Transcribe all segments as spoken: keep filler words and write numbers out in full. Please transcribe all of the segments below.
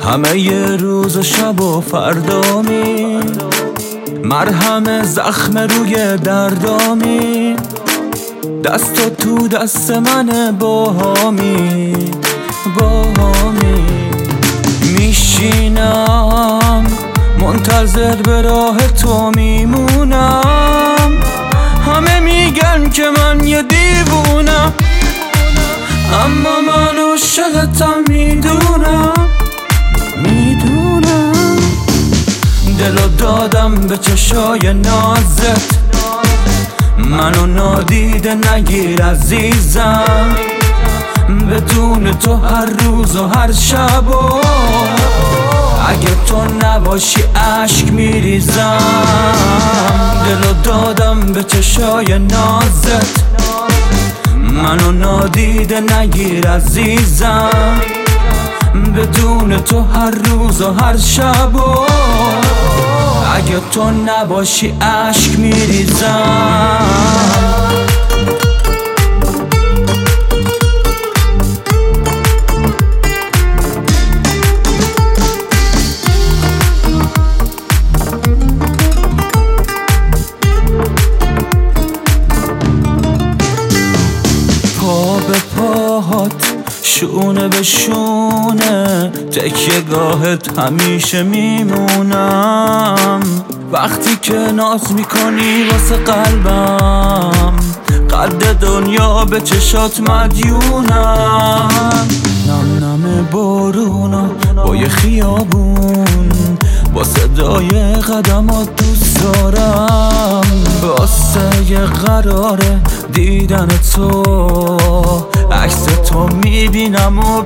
همه یه روز و شب و فردامی، مرهم زخم روی دردامی، دست تو دست من باهامی باهامی. میشینم منتظر به راه تو میمونم، همه میگن که من یه دیوونم، اما من عاشقتم میدونم میدونم. دلو دادم به چشای نازت، منو نادیده نگیر عزیزم، بدون تو هر روز و هر شب و اگه تو نباشی عشق میریزم. دلو دادم به چشای نازت، منو نادیده نگیر عزیزم، بدون تو هر روز و هر شب و اگه تو نباشی عشق میریزم. پا به پاهات شونه به شونه، تکیه گاهت همیشه میمونم. وقتی که ناز میکنی واسه قلبم، قد دنیا به چشات مدیونم. نم نم بارونا با یه خیابون، با صدای قدمات دوست دارم، واسه یه قراره دیدن تو، عکس تو میبینم و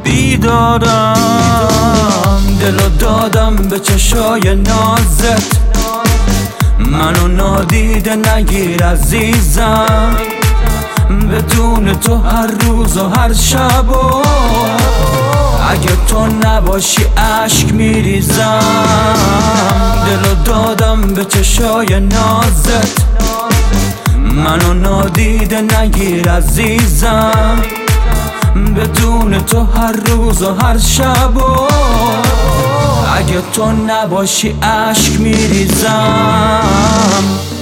بیدارم. دلو دادم به چشای نازت، منو نادیده نگیر عزیزم، بدون تو هر روز و هر شب و اگه تو نباشی عشق میریزم. دلو دادم به چشای نازت، منو نادیده نگیر عزیزم، بدون تو هر روز و هر شب و اگه تو نباشی عشق میریزم.